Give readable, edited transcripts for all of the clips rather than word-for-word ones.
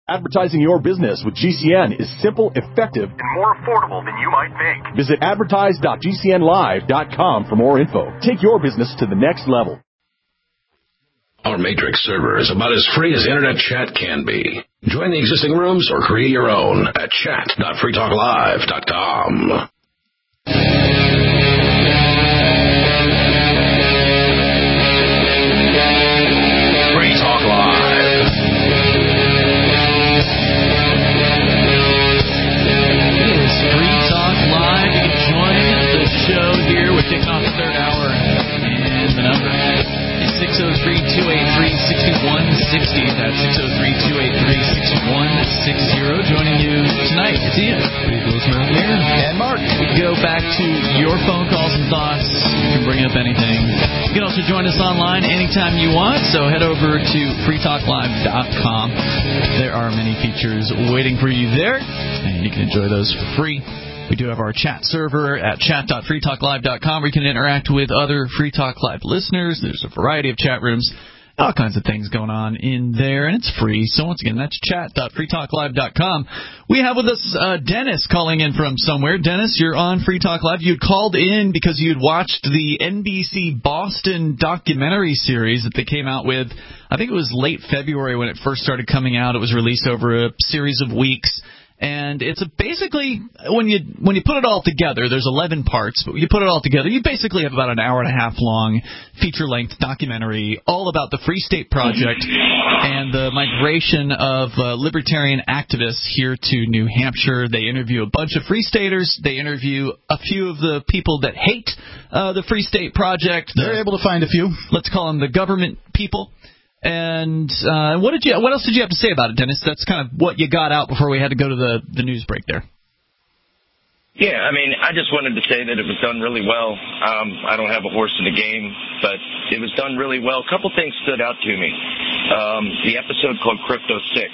Advertising your business with GCN is simple, effective, and more affordable than you might think. Visit advertise.gcnlive.com for more info. Take your business to the next level. Our Matrix server is about as free as Internet chat can be. Join the existing rooms or create your own at chat.freetalklive.com. Free Talk Live. It is Free Talk Live. You can join the show here. We're kicking off the third hour. And the number is 603-283-6160. That's 603-283-6160. Joining you tonight, it's Ian. And Mark. We can go back to your phone calls and thoughts. You can bring up anything. You can also join us online anytime you want, so head over to freetalklive.com. There are many features waiting for you there, and you can enjoy those for free. We do have our chat server at chat.freetalklive.com where you can interact with other Free Talk Live listeners. There's a variety of chat rooms, all kinds of things going on in there, and it's free. So once again, that's chat.freetalklive.com. We have with us Dennis calling in from somewhere. Dennis, you're on Free Talk Live. You'd called in because you'd watched the NBC Boston documentary series that they came out with. I think it was late February when it first started coming out. It was released over a series of weeks. And it's basically, when you put it all together, there's 11 parts, but when you put it all together, you basically have about an hour and a half long feature-length documentary all about the Free State Project and the migration of libertarian activists here to New Hampshire. They interview a bunch of Free Staters. They interview a few of the people that hate the Free State Project. They're able to find a few. Let's call them the government people. And what else did you have to say about it, Dennis? That's kind of what you got out before we had to go to the news break there. Yeah, I mean, I just wanted to say that it was done really well. I don't have a horse in the game, but it was done really well. A couple things stood out to me. The episode called Crypto 6.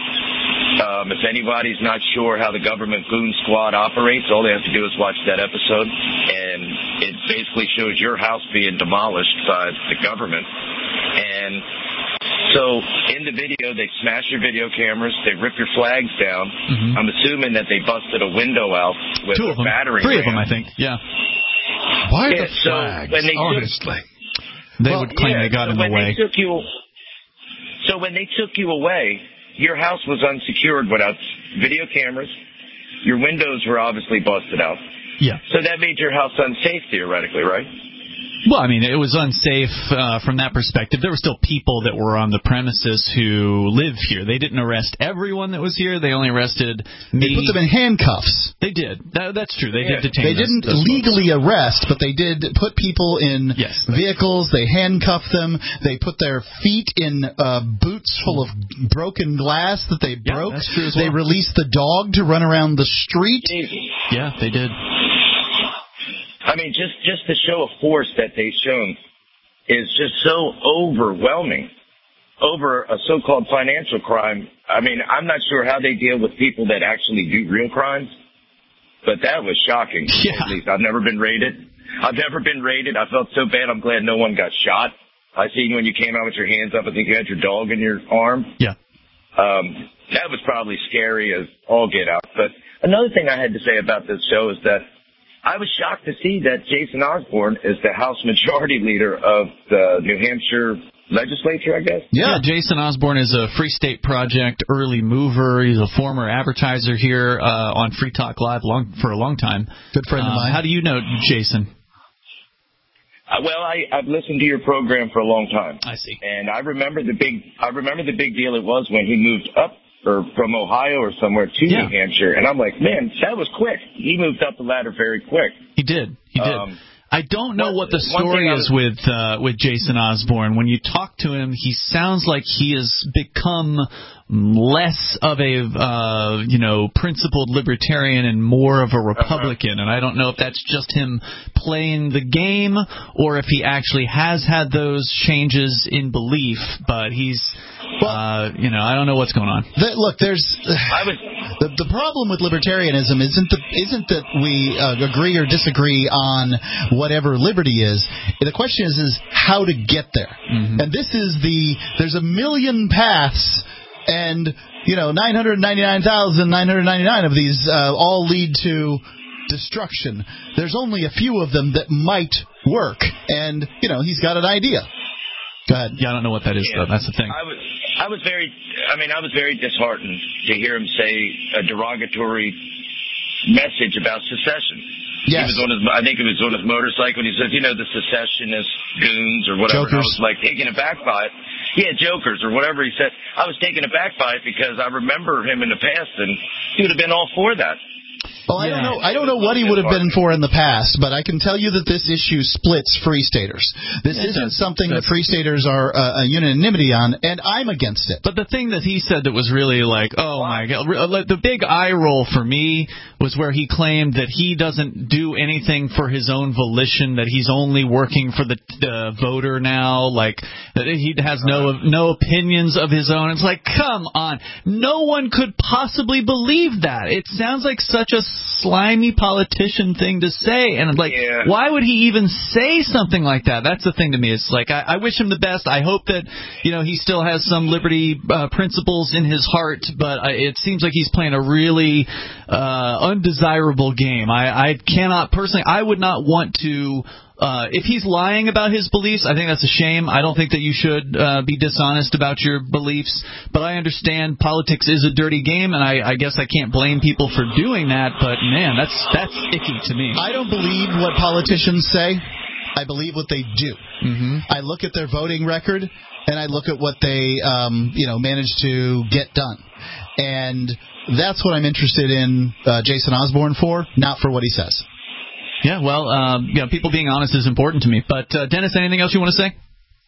If anybody's not sure how the government goon squad operates, all they have to do is watch that episode, and it basically shows your house being demolished by the government. And so in the video, they smash your video cameras, they rip your flags down. Mm-hmm. I'm assuming that they busted a window out with a battering ram. 3 of them, I think. Yeah. Why the flags? Honestly, they would claim they got in the way. So when they took you away, your house was unsecured without video cameras. Your windows were obviously busted out. Yeah. So that made your house unsafe, theoretically, right? Well, I mean, it was unsafe from that perspective. There were still people that were on the premises who live here. They didn't arrest everyone that was here. They only arrested me. They put them in handcuffs. They did. That's true. They did detain They didn't legally arrest, but they did put people in vehicles. They handcuffed them. They put their feet in boots full of broken glass that they broke. That's true as well. They released the dog to run around the street. Yeah, they did. I mean, just the show of force that they've shown is just so overwhelming over a so-called financial crime. I mean, I'm not sure how they deal with people that actually do real crimes, but that was shocking. Yeah. At least I've never been raided. I felt so bad. I'm glad no one got shot. I seen when you came out with your hands up, I think you had your dog in your arm. Yeah. That was probably scary as all get out. But another thing I had to say about this show is that I was shocked to see that Jason Osborne is the House Majority Leader of the New Hampshire legislature, I guess. Yeah, Jason Osborne is a Free State Project early mover. He's a former advertiser here on Free Talk Live for a long time. Good friend of mine. How do you know Jason? Well, I've listened to your program for a long time. I see. And I remember the big deal it was when he moved up or from Ohio or somewhere to New Hampshire. And I'm like, man, that was quick. He moved up the ladder very quick. He did. I don't know what the story is with Jason Osborne. When you talk to him, he sounds like he has become less of a principled libertarian and more of a Republican. And I don't know if that's just him playing the game or if he actually has had those changes in belief. But he's, I don't know what's going on. Look, there's the problem with libertarianism isn't that we agree or disagree on whatever liberty is. The question is how to get there. Mm-hmm. And this is there's a million paths And, 999,999 of these all lead to destruction. There's only a few of them that might work. And, he's got an idea. Go ahead. Yeah, I don't know what that is, though. That's the thing. I was very disheartened to hear him say a derogatory message about secession. Yes. He was I think it was on his motorcycle, and he says, the secessionist goons or whatever. Jokers. And I was like taken aback by it. Yeah, jokers or whatever he said. I was taken aback by it because I remember him in the past, and he would have been all for that. Well, I don't know what he would have been for in the past, but I can tell you that this issue splits Free Staters. This isn't something that Free Staters are a unanimity on, and I'm against it. But the thing that he said that was really like, oh my God, the big eye roll for me was where he claimed that he doesn't do anything for his own volition, that he's only working for the voter now, like that he has no opinions of his own. It's like, come on, no one could possibly believe that. It sounds like such a slimy politician thing to say, and why would he even say something like that? That's the thing to me. It's like I wish him the best. I hope that he still has some liberty principles in his heart, but it seems like he's playing a really undesirable game. I cannot personally. I would not want to. If he's lying about his beliefs, I think that's a shame. I don't think that you should be dishonest about your beliefs, but I understand politics is a dirty game, and I guess I can't blame people for doing that, but man, that's icky to me. I don't believe what politicians say. I believe what they do. Mm-hmm. I look at their voting record, and I look at what they manage to get done. And that's what I'm interested in Jason Osborne for, not for what he says. Yeah, well, people being honest is important to me. But, Dennis, anything else you want to say?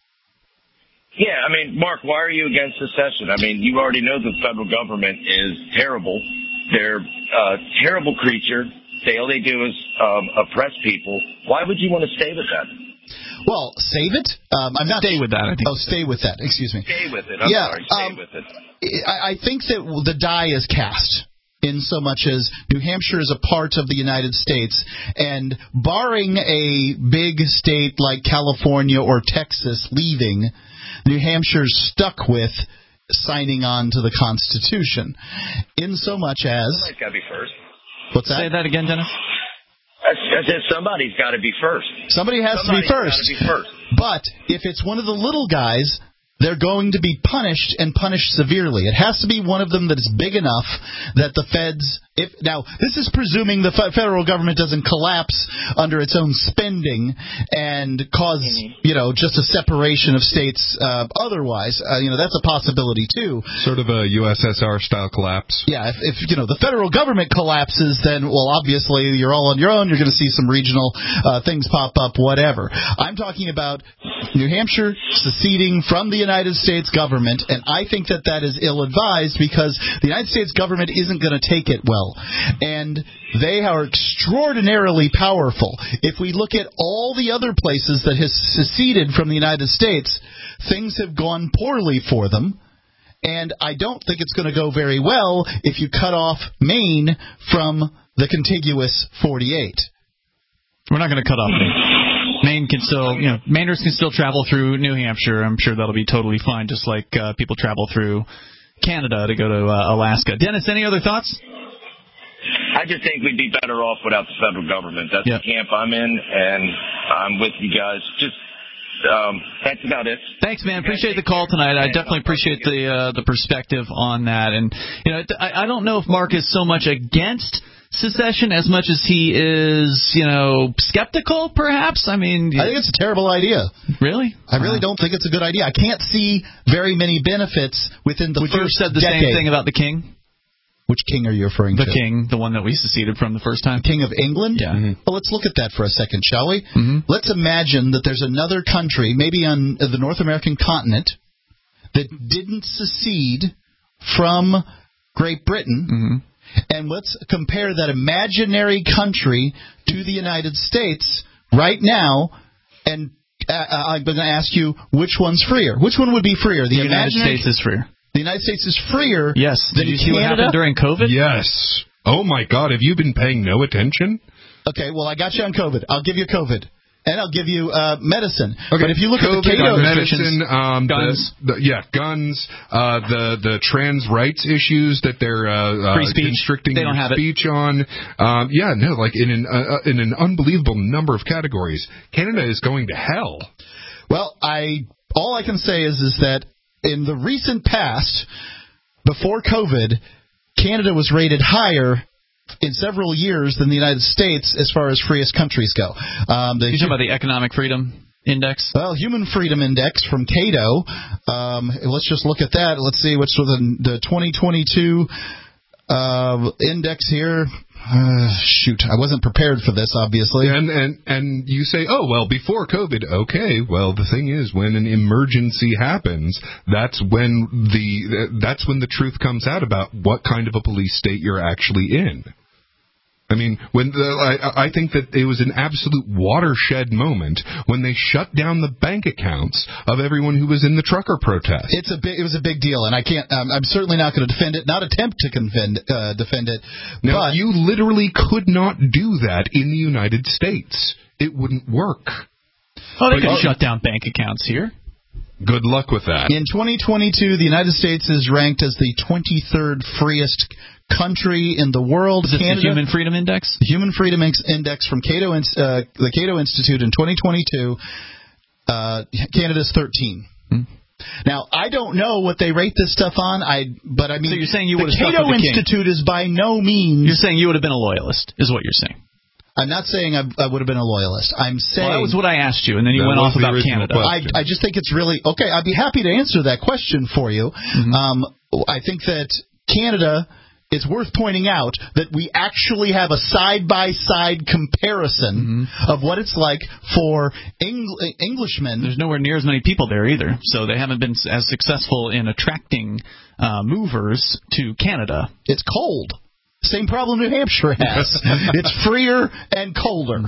Yeah, Mark, why are you against secession? You already know the federal government is terrible. They're a terrible creature. All they do is oppress people. Why would you want to stay with that? Well, save it. I'm not stay with that. I think. Oh, stay with that. Excuse me. Stay with it. Sorry. Stay with it. I think that the die is cast. In so much as New Hampshire is a part of the United States, and barring a big state like California or Texas leaving, New Hampshire's stuck with signing on to the Constitution. In so much as... Somebody's got to be first. What's that? Say that again, Dennis. I said somebody's got to be first. Somebody has to be first. But if it's one of the little guys... they're going to be punished and punished severely. It has to be one of them that is big enough that the feds... Now, this is presuming the federal government doesn't collapse under its own spending and cause, just a separation of states otherwise. That's a possibility, too. Sort of a USSR-style collapse. Yeah, if the federal government collapses, then, well, obviously, you're all on your own. You're going to see some regional things pop up, whatever. I'm talking about New Hampshire seceding from the United States government, and I think that is ill-advised because the United States government isn't going to take it well. And they are extraordinarily powerful. If we look at all the other places that have seceded from the United States, things have gone poorly for them. And I don't think it's going to go very well if you cut off Maine from the contiguous 48. We're not going to cut off Maine. Maine can still, Mainers can still travel through New Hampshire. I'm sure that'll be totally fine, just like people travel through Canada to go to Alaska. Dennis, any other thoughts? I just think we'd be better off without the federal government. That's the camp I'm in, and I'm with you guys. That's about it. Thanks, man. Appreciate the call tonight. I definitely appreciate the perspective on that. And I don't know if Mark is so much against secession as much as he is, skeptical, perhaps. I think it's a terrible idea. Really? I really don't think it's a good idea. I can't see very many benefits within the first decade. Would you have said the same thing about the king? Which king are you referring to? The king, the one that we seceded from the first time. The king of England? Yeah. Mm-hmm. Well, let's look at that for a second, shall we? Mm-hmm. Let's imagine that there's another country, maybe on the North American continent, that didn't secede from Great Britain. Mm-hmm. And let's compare that imaginary country to the United States right now, and I'm going to ask you which one's freer. Which one would be freer? The United States is freer. The United States is freer. Yes. Did you see what happened during COVID? Yes. Oh my God! Have you been paying no attention? Okay. Well, I got you on COVID. I'll give you COVID. And I'll give you medicine. Okay. But if you look COVID, at the Cato medicine, guns, guns, the trans rights issues that they're free speech. constricting they don't have speech on, like in an unbelievable number of categories, Canada is going to hell. Well, all I can say is that in the recent past, before COVID, Canada was rated higher in several years than the United States as far as freest countries go. You're talking about the Economic Freedom Index? Well, Human Freedom Index from Cato. Let's just look at that. Let's see what's the 2022 index here. Shoot, I wasn't prepared for this, obviously. And you say, oh, well, before COVID, okay. Well, the thing is, when an emergency happens, that's when the truth comes out about what kind of a police state you're actually in. I mean, I think that it was an absolute watershed moment when they shut down the bank accounts of everyone who was in the trucker protest. It was a big deal, and I can't. I'm certainly not going to defend it. Not attempt to defend it. Now, but you literally could not do that in the United States. It wouldn't work. Oh, they could shut down bank accounts here. Good luck with that. In 2022, the United States is ranked as the 23rd freest country in the world. Is it the Human Freedom Index? The Human Freedom Index from the Cato Institute in 2022, Canada's 13. Now, I don't know what they rate this stuff on, but I mean, so you're saying you would have the Cato Institute is by no means... You're saying you would have been a loyalist, is what you're saying. I'm not saying I would have been a loyalist. I'm saying... Well, that was what I asked you, and then you went off about Canada. I just think it's really... Okay, I'd be happy to answer that question for you. Mm-hmm. I think that Canada... It's worth pointing out that we actually have a side-by-side comparison of what it's like for Englishmen. There's nowhere near as many people there either, so they haven't been as successful in attracting movers to Canada. It's cold. Same problem New Hampshire has. It's freer and colder.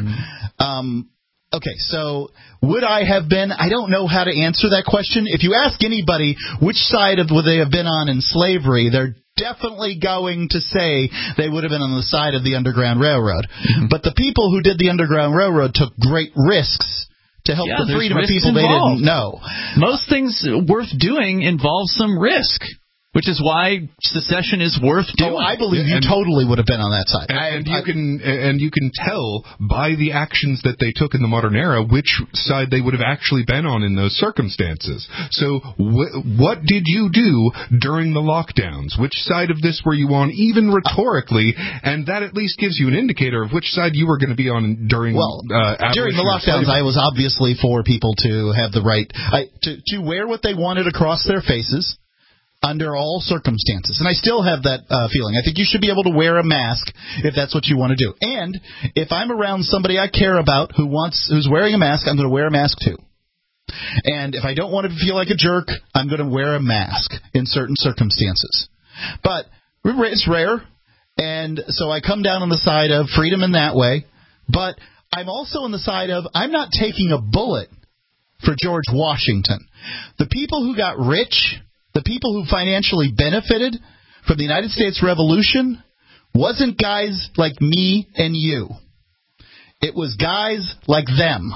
Okay, so would I have been? I don't know how to answer that question. If you ask anybody which side would they have been on in slavery, they're definitely going to say they would have been on the side of the Underground Railroad. But the people who did the Underground Railroad took great risks to help the freedom of people they didn't know. Most things worth doing involve some risk, which is why secession is worth doing. Oh, I believe you totally would have been on that side. And you can tell by the actions that they took in the modern era which side they would have actually been on in those circumstances. So what did you do during the lockdowns? Which side of this were you on, even rhetorically? And that at least gives you an indicator of which side you were going to be on during during the lockdowns. I was obviously for people to have the right to wear what they wanted across their faces under all circumstances. And I still have that feeling. I think you should be able to wear a mask if that's what you want to do. And if I'm around somebody I care about who's wearing a mask, I'm going to wear a mask too. And if I don't want to feel like a jerk, I'm going to wear a mask in certain circumstances. But it's rare, and so I come down on the side of freedom in that way. But I'm also on the side of I'm not taking a bullet for George Washington. The people who got rich, the people who financially benefited from the United States Revolution wasn't guys like me and you. It was guys like them.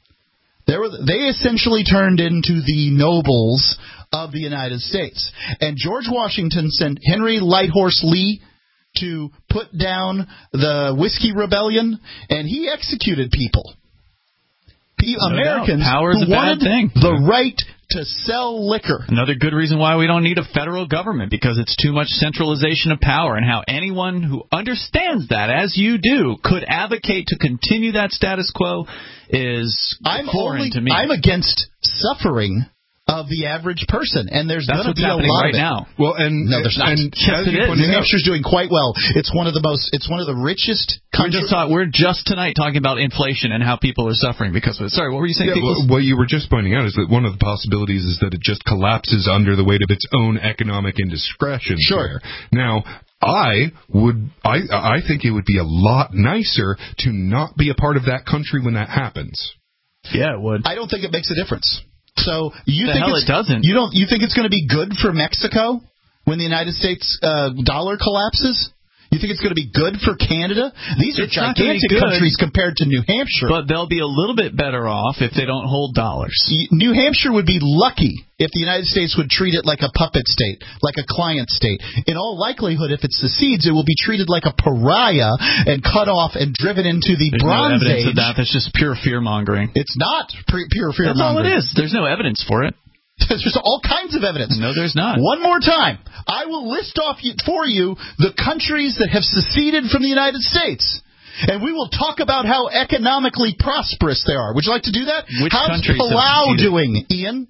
They essentially turned into the nobles of the United States. And George Washington sent Henry Lighthorse Lee to put down the Whiskey Rebellion, and he executed people. Americans who wanted the right to sell liquor. Another good reason why we don't need a federal government, because it's too much centralization of power, and how anyone who understands that, as you do, could advocate to continue that status quo is foreign to me. I'm against suffering of the average person, and there's going to be a lot right of it. Now. Well, no, there's not. Yes, it is. New Hampshire's doing quite well. It's one of the richest countries. We're just tonight talking about inflation and how people are suffering because of it. Sorry, what were you saying? What you were just pointing out is that one of the possibilities is that it just collapses under the weight of its own economic indiscretion. Sure. Now, I think it would be a lot nicer to not be a part of that country when that happens. Yeah, it would. I don't think it makes a difference. So you doesn't. You think it's going to be good for Mexico when the United States dollar collapses? You think it's going to be good for Canada? These are gigantic countries compared to New Hampshire. But they'll be a little bit better off if they don't hold dollars. New Hampshire would be lucky if the United States would treat it like a puppet state, like a client state. In all likelihood, if it secedes, it will be treated like a pariah and cut off and driven into the Bronze Age. Of that. That's just pure fear-mongering. It's not pure fear-mongering. That's all it is. There's no evidence for it. There's all kinds of evidence. No, there's not. One more time. I will list off for you the countries that have seceded from the United States. And we will talk about how economically prosperous they are. Would you like to do that? How's Palau doing, Ian?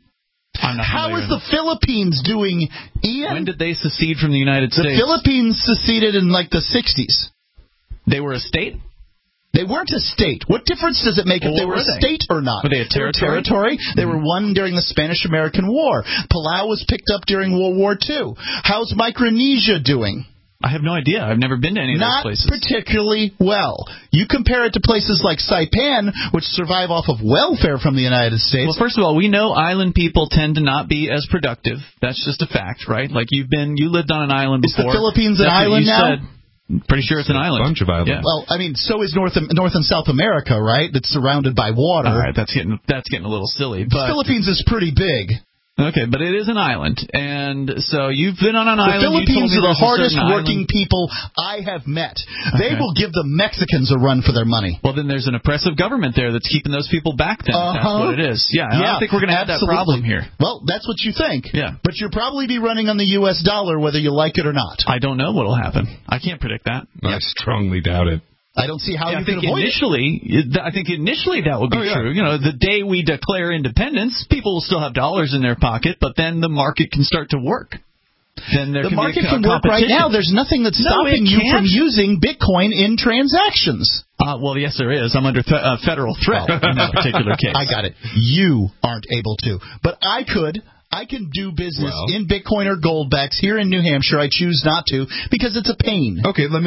How is the Philippines doing, Ian? When did they secede from the United States? The Philippines seceded in like the 60s. They were a state? They weren't a state. What difference does it make if they were a state or not? Were they a territory? They were one during the Spanish-American War. Palau was picked up during World War II. How's Micronesia doing? I have no idea. I've never been to any of those places. Not particularly well. You compare it to places like Saipan, which survive off of welfare from the United States. Well, first of all, we know island people tend to not be as productive. That's just a fact, right? Like you lived on an island before. Is the Philippines an island now? Pretty sure it's an island. A bunch of islands. Yeah. Well, I mean, so is North and South America, right? That's surrounded by water. All right, that's getting a little silly. But the Philippines is pretty big. Okay, but it is an island, and so you've been on an island. The Philippines are the hardest working people I have met. They will give the Mexicans a run for their money. Well, then there's an oppressive government there that's keeping those people back then. That's what it is. Yeah, I don't think we're going to have that problem here. Well, that's what you think. Yeah. But you'll probably be running on the U.S. dollar whether you like it or not. I don't know what will happen. I can't predict that. I strongly doubt it. I don't see how you can avoid it. I think initially that would be true. You know, the day we declare independence, people will still have dollars in their pocket, but then the market can start to work. Then the market can work right now. There's nothing that's stopping you from using Bitcoin in transactions. Well, yes, there is. I'm under federal threat in that particular case. I got it. You aren't able to, but I could. I can do business in Bitcoin or Goldbacks here in New Hampshire. I choose not to because it's a pain. Okay, let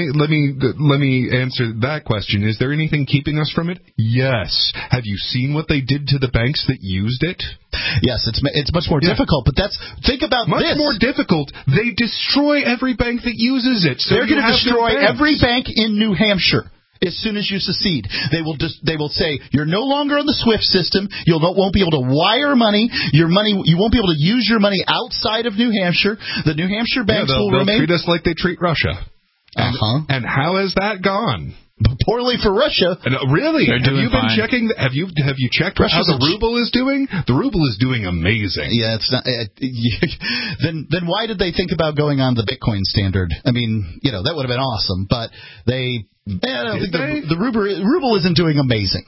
me answer that question. Is there anything keeping us from it? Yes. Have you seen what they did to the banks that used it? Yes, it's much more difficult. But think about much more difficult. They destroy every bank that uses it. So they're going to destroy every bank in New Hampshire. As soon as you secede, they will say you're no longer on the SWIFT system. You won't be able to wire money. You won't be able to use your money outside of New Hampshire. The New Hampshire banks will remain. They'll treat us like they treat Russia. And how has that gone? Poorly for Russia. Really? Have you been checking? Have you checked how the ruble is doing? The ruble is doing amazing. Yeah, it's not. Then why did they think about going on the Bitcoin standard? I mean, that would have been awesome, but they. I don't think the ruble isn't doing amazing.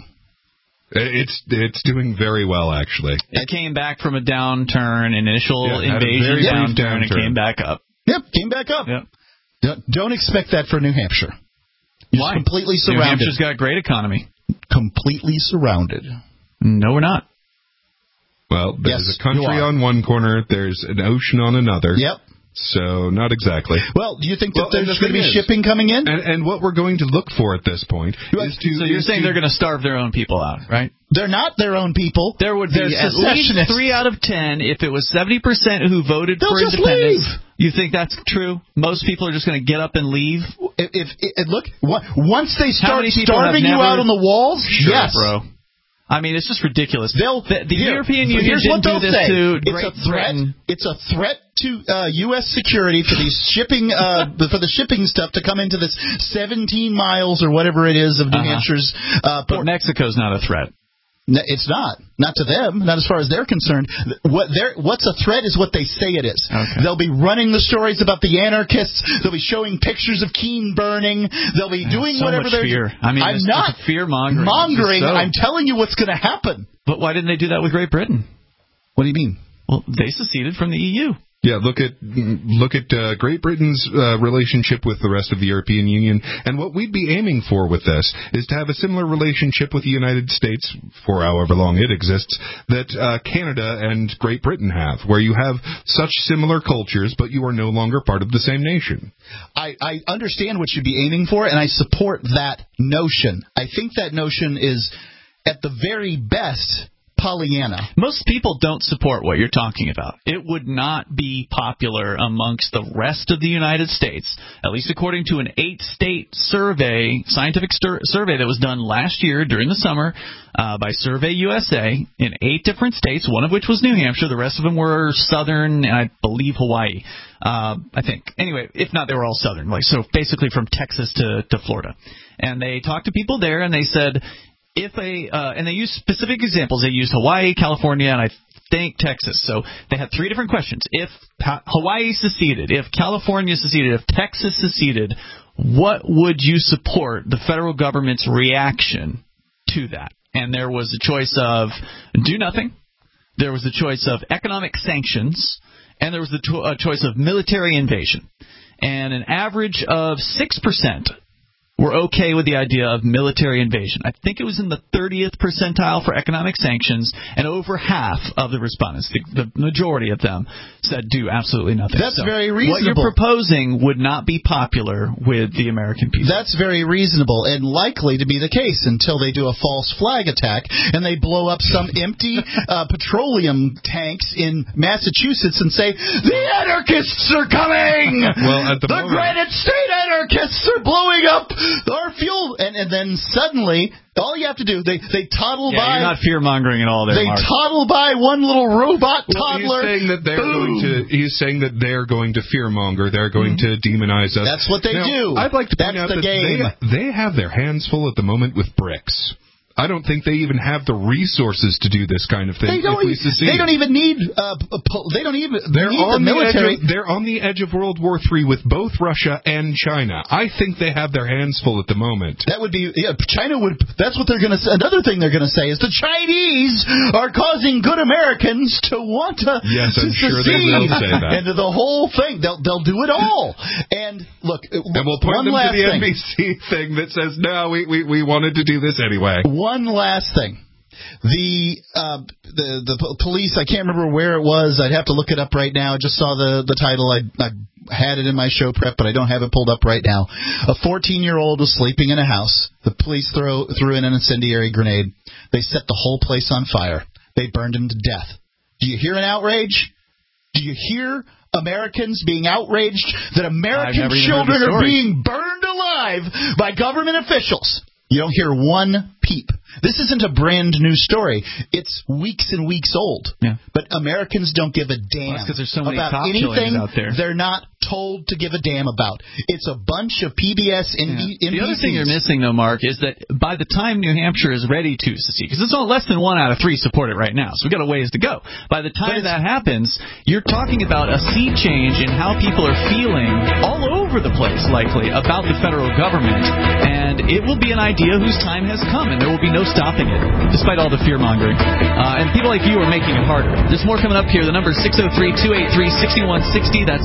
It's doing very well, actually. It came back from a downturn, initial invasion downturn, and came back up. Yep, came back up. Yep. Don't expect that for New Hampshire. Why? Completely surrounded. New Hampshire's got a great economy. Completely surrounded. No, we're not. Well, there's a country on one corner, there's an ocean on another. Yep. So, not exactly. Well, do you think that there's going to be shipping coming in? And what we're going to look for at this point is to... So you're saying they're going to starve their own people out, right? They're not their own people. There would be at least 3 out of 10 if it was 70% who voted for independence. Leave. You think that's true? Most people are just going to get up and leave? Look, once they start starving you out on the walls, yes. Bro. I mean, it's just ridiculous. The European Union didn't do this to Great Britain. It's a threat to U.S. security for these shipping, for the shipping stuff to come into this 17 miles or whatever it is of New Hampshire's port. But Mexico's not a threat. It's not to them, not as far as they're concerned. What's a threat is what they say it is. Okay. They'll be running the stories about the anarchists. They'll be showing pictures of Keene burning. They'll be doing whatever they're doing. I'm not fear-mongering. I'm telling you what's going to happen. But why didn't they do that with Great Britain? What do you mean? Well, they seceded from the EU. Yeah, look at Great Britain's relationship with the rest of the European Union, and what we'd be aiming for with this is to have a similar relationship with the United States, for however long it exists, that Canada and Great Britain have, where you have such similar cultures, but you are no longer part of the same nation. I understand what you'd be aiming for, and I support that notion. I think that notion is, at the very best, Pollyanna. Most people don't support what you're talking about. It would not be popular amongst the rest of the United States, at least according to an 8-state survey, scientific survey that was done last year during the summer by Survey USA in 8 different states, one of which was New Hampshire. The rest of them were southern, and I believe Hawaii, I think. Anyway, if not, they were all southern, so basically from Texas to Florida. And they talked to people there, and they said, and they used specific examples. They used Hawaii, California, and I think Texas. So they had 3 different questions. If Hawaii seceded, if California seceded, if Texas seceded, what would you support the federal government's reaction to that? And there was a choice of do nothing. There was a choice of economic sanctions. And there was the choice of military invasion. And an average of 6% were okay with the idea of military invasion. I think it was in the 30th percentile for economic sanctions, and over half of the respondents, the majority of them, said do absolutely nothing. That's very reasonable. What you're proposing would not be popular with the American people. That's very reasonable and likely to be the case until they do a false flag attack and they blow up some empty petroleum tanks in Massachusetts and say, the anarchists are coming! Well, at the moment, Granite State anarchists are blowing up our fuel, and then suddenly, all you have to do, they toddle by. You're not fear-mongering at all there, They Mark. toddle by one little robot toddler. He's saying that they're going to fear-monger. They're going to demonize us. That's what they do. I'd like to point out the that game. they have their hands full at the moment with BRICS. I don't think they even have the resources to do this kind of thing. They don't even need. They don't even need the military. They're on the edge of World War III with both Russia and China. I think they have their hands full at the moment. That would be China would. That's what they're going to say. Another thing they're going to say is the Chinese are causing good Americans to want to. Yes, I'm sure they will say that. And the whole thing, they'll do it all. And look, and we'll point them to the NBC thing that says no, we wanted to do this anyway. One last thing. The police, I can't remember where it was. I'd have to look it up right now. I just saw the title. I had it in my show prep, but I don't have it pulled up right now. A 14-year-old was sleeping in a house. The police threw in an incendiary grenade. They set the whole place on fire. They burned him to death. Do you hear an outrage? Do you hear Americans being outraged that American children are being burned alive by government officials? You don't hear one peep. This isn't a brand new story. It's weeks and weeks old. Yeah. But Americans don't give a damn there's so many about cop anything out there. they're not told to give a damn about. It's a bunch of PBS NBCs. The other thing you're missing, though, Mark, is that by the time New Hampshire is ready to secede, because it's all less than 1 out of 3 support it right now, so we've got a ways to go. By the time that happens, you're talking about a sea change in how people are feeling all over the place, likely, about the federal government, and it will be an idea whose time has come, and there will be no stopping it, despite all the fear-mongering. And people like you are making it harder. There's more coming up here. The number is 603-283-6160. That's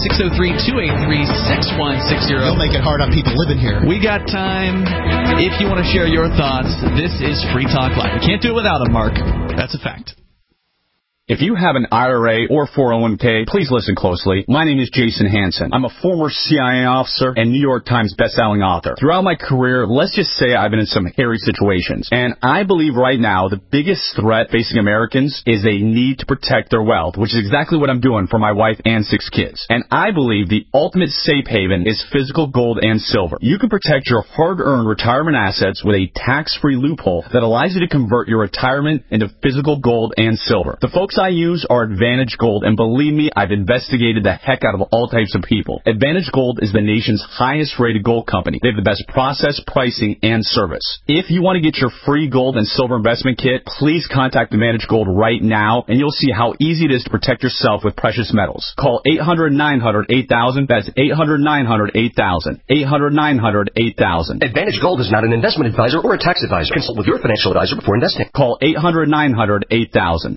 603-283-6160. You'll make it hard on people living here. We got time. If you want to share your thoughts, this is Free Talk Live. We can't do it without them, Mark. That's a fact. If you have an IRA or 401k, please listen closely. My name is Jason Hansen. I'm a former CIA officer and New York Times bestselling author. Throughout my career, let's just say I've been in some hairy situations. And I believe right now the biggest threat facing Americans is they need to protect their wealth, which is exactly what I'm doing for my wife and 6 kids. And I believe the ultimate safe haven is physical gold and silver. You can protect your hard-earned retirement assets with a tax-free loophole that allows you to convert your retirement into physical gold and silver. The folks I use are Advantage Gold, and believe me, I've investigated the heck out of all types of people. Advantage Gold is the nation's highest rated gold company. They have the best process, pricing, and service. If you want to get your free gold and silver investment kit, please contact Advantage Gold right now, and you'll see how easy it is to protect yourself with precious metals. Call 800-900-8000. That's 800-900-8000. 800-900-8000. Advantage Gold is not an investment advisor or a tax advisor. Consult with your financial advisor before investing. Call 800-900-8000.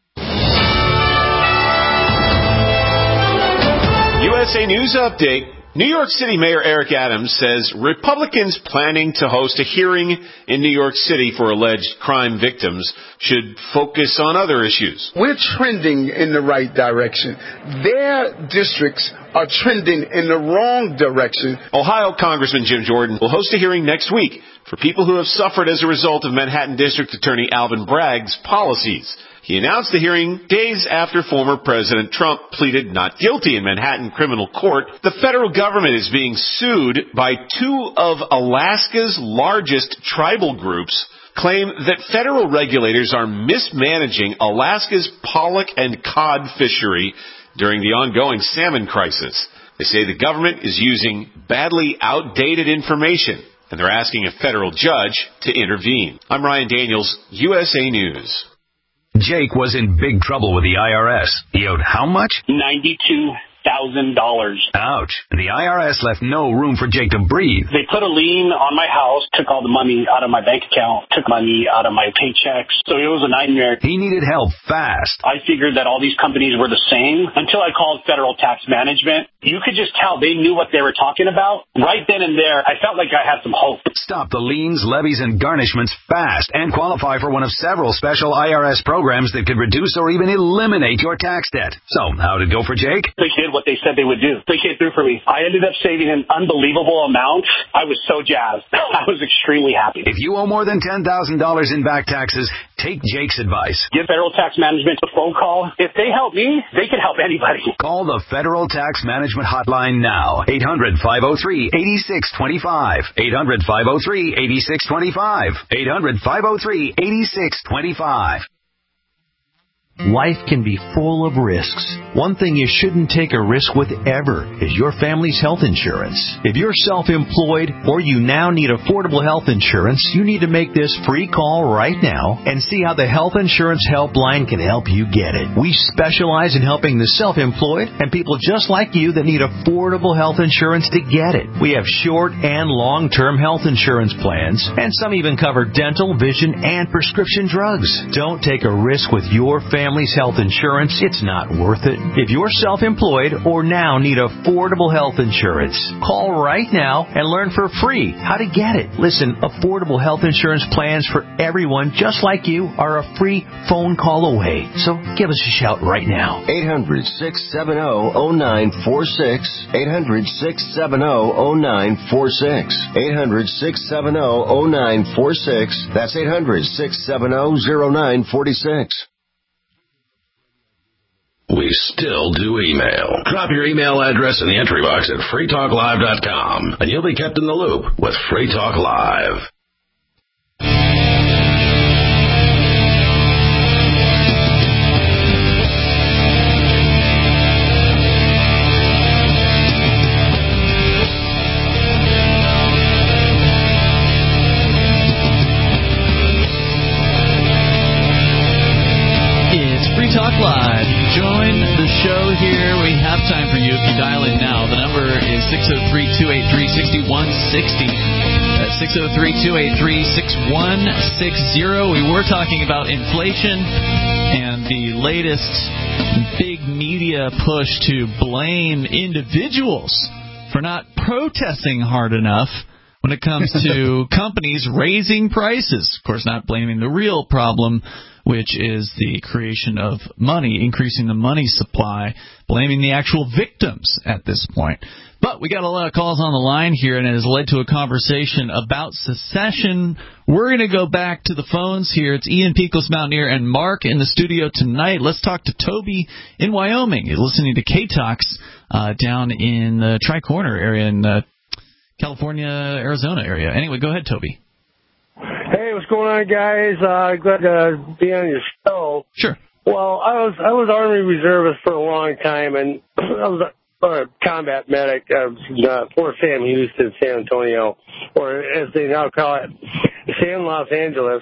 USA News Update New York City Mayor Eric Adams says Republicans planning to host a hearing in New York City for alleged crime victims should focus on other issues. We're trending in the right direction. Their districts are trending in the wrong direction. Ohio Congressman Jim Jordan will host a hearing next week for people who have suffered as a result of Manhattan District Attorney Alvin Bragg's policies. He announced the hearing days after former President Trump pleaded not guilty in Manhattan criminal court. The federal government is being sued by two of Alaska's largest tribal groups, claim that federal regulators are mismanaging Alaska's pollock and cod fishery during the ongoing salmon crisis. They say the government is using badly outdated information, and they're asking a federal judge to intervene. I'm Ryan Daniels, USA News. Jake was in big trouble with the IRS. He owed how much? $92,000. Ouch. The IRS left no room for Jake to breathe. They put a lien on my house, took all the money out of my bank account, took money out of my paychecks. So it was a nightmare. He needed help fast. I figured that all these companies were the same until I called Federal Tax Management. You could just tell they knew what they were talking about. Right then and there, I felt like I had some hope. Stop the liens, levies, and garnishments fast and qualify for one of several special IRS programs that could reduce or even eliminate your tax debt. So, how'd it go for Jake? They did what they said they would do. They came through for me. I ended up saving an unbelievable amount. I was so jazzed. I was extremely happy. If you owe more than $10,000 in back taxes, take Jake's advice. Give Federal Tax Management a phone call. If they help me, they can help anybody. Call the Federal Tax Management Hotline now. 800-503-8625. 800-503-8625. 800-503-8625. Life can be full of risks. One thing you shouldn't take a risk with ever is your family's health insurance. If you're self-employed or you now need affordable health insurance, you need to make this free call right now and see how the Health Insurance Helpline can help you get it. We specialize in helping the self-employed and people just like you that need affordable health insurance to get it. We have short and long-term health insurance plans, and some even cover dental, vision, and prescription drugs. Don't take a risk with your family's health insurance. It's not worth it. If you're self-employed or now need affordable health insurance, call right now and learn for free how to get it. Listen, affordable health insurance plans for everyone just like you are a free phone call away. So give us a shout right now. 800-670-0946. 800-670-0946. 800-670-0946. That's 800-670-0946. We still do email. Drop your email address in the entry box at freetalklive.com, and you'll be kept in the loop with Free Talk Live. It's Free Talk Live. Join the show here. We have time for you if you dial in now. The number is 603-283-6160. That's 603-283-6160. We were talking about inflation and the latest big media push to blame individuals for not protesting hard enough when it comes to companies raising prices. Of course, not blaming the real problem, which is the creation of money, increasing the money supply, blaming the actual victims at this point. But we got a lot of calls on the line here, and it has led to a conversation about secession. We're going to go back to the phones here. It's Ian Peakless Mountaineer and Mark in the studio tonight. Let's talk to Toby in Wyoming. You're listening to K-Talks down in the Tri-Corner area in California, Arizona area. Anyway, go ahead, Toby. Hey, what's going on, guys? Glad to be on your show. Sure. Well, I was Army reservist for a long time, and I was a combat medic of Fort Sam Houston, San Antonio, or as they now call it, San Los Angeles.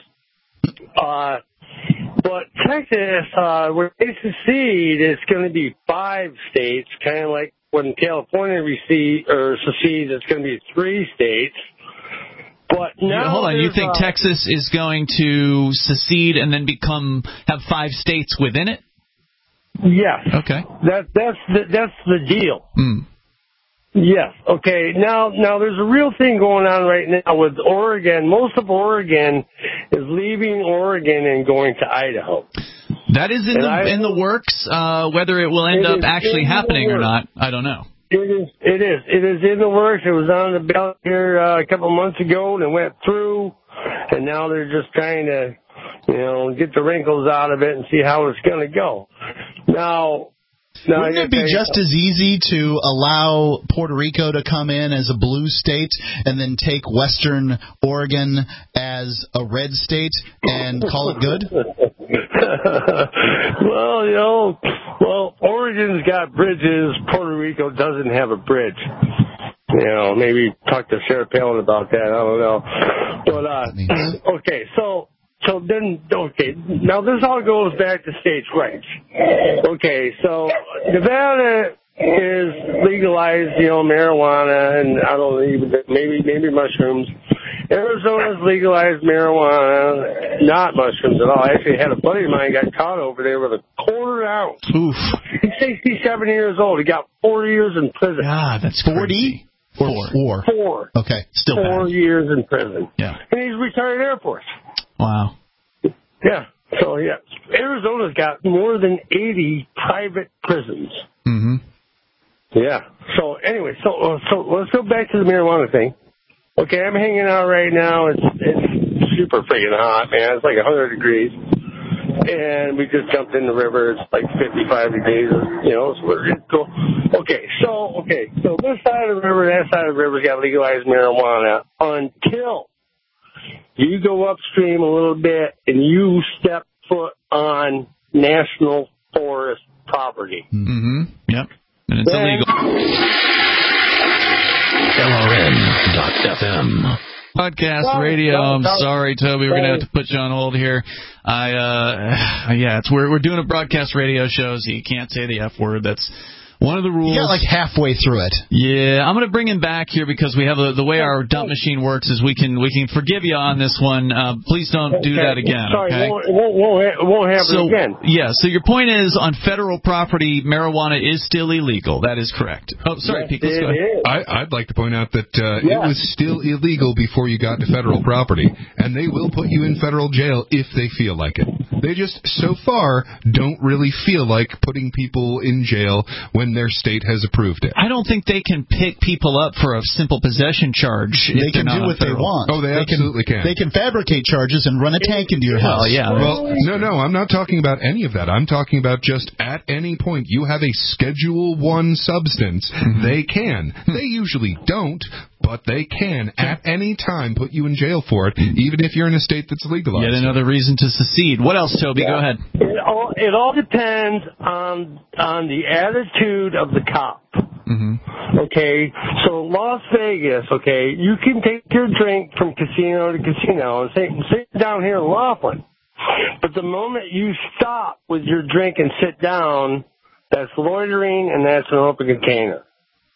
But Texas, where they secede, it's going to be 5 states, kind of like when California secedes, it's going to be 3 states. But now hold on, you think Texas is going to secede and then have 5 states within it? Yes. Okay. That's the deal. Yes. Okay. Now there's a real thing going on right now with Oregon. Most of Oregon is leaving Oregon and going to Idaho. That is in the works. Whether it will end up actually happening or not, I don't know. It is. It is in the works. It was on the ballot here a couple of months ago, and it went through. And now they're just trying to, get the wrinkles out of it and see how it's going to go. Now, wouldn't it be just as easy to allow Puerto Rico to come in as a blue state and then take Western Oregon as a red state and call it good? Well, Oregon's got bridges. Puerto Rico doesn't have a bridge. Maybe talk to Sarah Palin about that. I don't know. But, okay, now this all goes back to states' rights. Okay, so Nevada is legalized, marijuana, and I don't know, maybe mushrooms. Arizona's legalized marijuana, not mushrooms at all. I actually had a buddy of mine got caught over there with a quarter ounce. Oof. He's 67 years old. He got 4 years in prison. God, that's 40? Or 4. Okay, still 4 years in prison. Yeah. And he's retired Air Force. Wow. Yeah. So, yeah. Arizona's got more than 80 private prisons. Mm-hmm. Yeah. So, anyway, so let's go back to the marijuana thing. Okay, I'm hanging out right now. It's super freaking hot, man. It's like 100 degrees. And we just jumped in the river. It's like 55 degrees, so it's cool. Okay, so this side of the river, that side of the river's got legalized marijuana until you go upstream a little bit and you step foot on national forest property. Mm-hmm. Yep. And it's illegal. LRN.FM. Podcast radio. I'm sorry, Toby. We're gonna have to put you on hold here. We're doing a broadcast radio show, so you can't say the F word. That's one of the rules. You got like halfway through it. Yeah, I'm going to bring him back here because we have the way our dump machine works is we can forgive you on this one. Please don't do that again. Sorry, okay? it won't happen again. Yeah. So your point is on federal property, marijuana is still illegal. That is correct. Oh, sorry, Pete. Let's go ahead. I'd like to point out that it was still illegal before you got to federal property, and they will put you in federal jail if they feel like it. They just, so far, don't really feel like putting people in jail when their state has approved it. I don't think they can pick people up for a simple possession charge. They can do what they want. Oh, they absolutely can. They can fabricate charges and run a tank into your house. Well, no, I'm not talking about any of that. I'm talking about just at any point you have a Schedule 1 substance, they can. They usually don't, but they can at any time put you in jail for it, even if you're in a state that's legalized. Yet another reason to secede. What else, Toby? Go ahead. It all depends on the attitude of the cop. Mm-hmm. Okay, so Las Vegas, okay, you can take your drink from casino to casino and sit down here in Laughlin. But the moment you stop with your drink and sit down, that's loitering and that's an open container.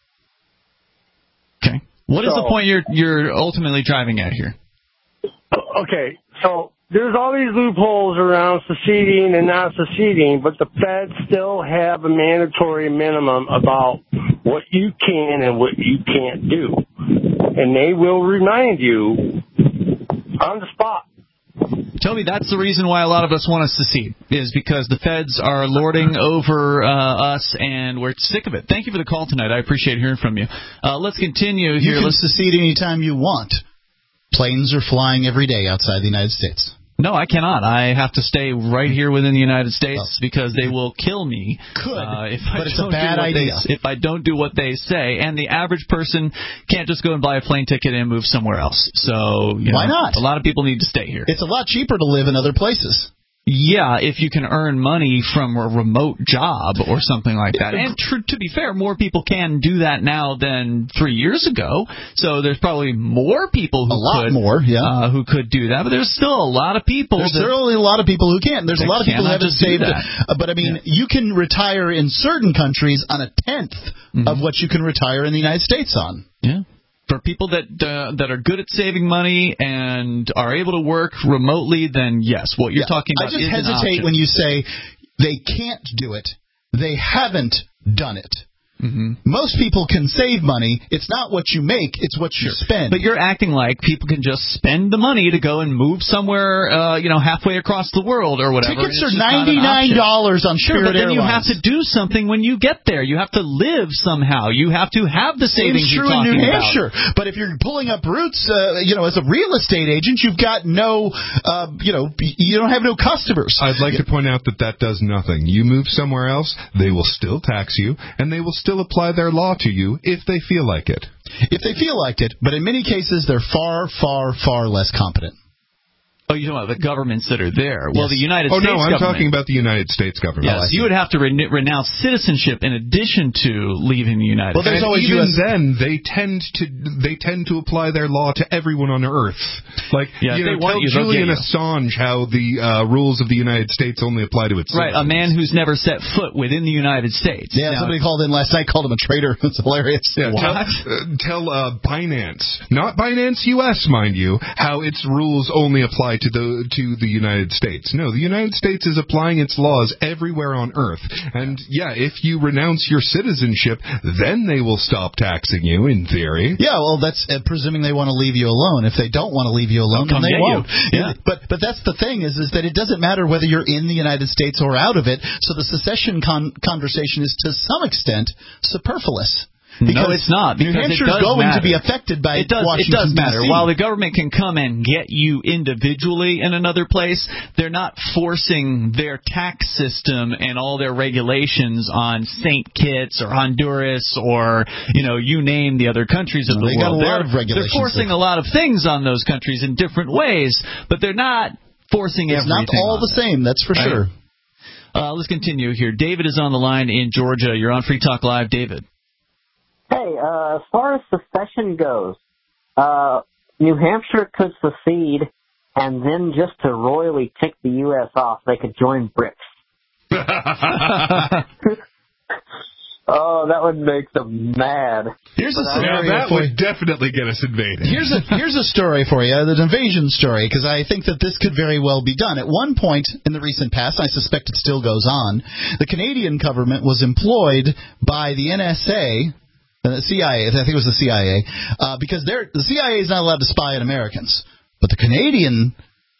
Okay. What is the point you're ultimately driving at here? Okay, so there's all these loopholes around seceding and not seceding, but the feds still have a mandatory minimum about what you can and what you can't do. And they will remind you on the spot. Toby, that's the reason why a lot of us want to secede, is because the feds are lording over us, and we're sick of it. Thank you for the call tonight. I appreciate hearing from you. Let's continue here. You can secede anytime you want. Planes are flying every day outside the United States. No, I cannot. I have to stay right here within the United States because they will kill me. But it's a bad idea. If I don't do what they say. And the average person can't just go and buy a plane ticket and move somewhere else. So why not? A lot of people need to stay here. It's a lot cheaper to live in other places. Yeah, if you can earn money from a remote job or something like that. And to be fair, more people can do that now than 3 years ago. So there's probably more people who could do that. But there's still a lot of people. There's certainly a lot of people who can't. There's a lot of people who haven't saved. But I mean, you can retire in certain countries on a tenth of what you can retire in the United States on. Yeah. For people that are good at saving money and are able to work remotely, then yes, what you're talking about is an option. I just hesitate when you say they can't do it. They haven't done it. Most people can save money. It's not what you make, it's what you spend. But you're acting like people can just spend the money to go and move somewhere, halfway across the world or whatever. Tickets are $99 on Spirit but then Airlines. You have to do something when you get there. You have to live somehow. You have to have the savings you're talking in New about. Hampshire. But if you're pulling up routes, as a real estate agent, you've got no, you don't have no customers. I'd like to point out that does nothing. You move somewhere else, they will still tax you, and they will still apply their law to you if they feel like it. If they feel like it, but in many cases, they're far, far, far less competent. Oh, you're talking about the governments that are there. Well, the United States government. Oh, no, I'm talking about the United States government. Yes, you would have to renounce citizenship in addition to leaving the United States. There's always then they tend to apply their law to everyone on Earth. Like, tell Julian Assange how the rules of the United States only apply to its citizens. Right, a man who's never set foot within the United States. Yeah, somebody called in last night, called him a traitor. It's hilarious. Yeah, tell Binance, not Binance US, mind you, how its rules only apply to the United States. No, the United States is applying its laws everywhere on Earth. And, if you renounce your citizenship, then they will stop taxing you, in theory. Yeah, well, that's presuming they want to leave you alone. If they don't want to leave you alone, then they won't. Yeah. But that's the thing is that it doesn't matter whether you're in the United States or out of it. So the secession conversation is, to some extent, superfluous. No, it's not. New Hampshire is going to be affected by Washington, It does matter. DC. While the government can come and get you individually in another place, they're not forcing their tax system and all their regulations on St. Kitts or Honduras or, you name the other countries of the world. Got a lot of regulations. They're forcing a lot of things on those countries in different ways, but they're not forcing everything. It's not all the same, that's for sure. Let's continue here. David is on the line in Georgia. You're on Free Talk Live, David. Hey, as far as secession goes, New Hampshire could secede, and then just to royally tick the U.S. off, they could join BRICS. Oh, that would make them mad. Here's a scenario that would definitely get us invaded. Here's a story for you, an invasion story, because I think that this could very well be done. At one point in the recent past, I suspect it still goes on, the Canadian government was employed by the NSA, the CIA, I think it was the CIA, because the CIA is not allowed to spy on Americans. But the Canadian,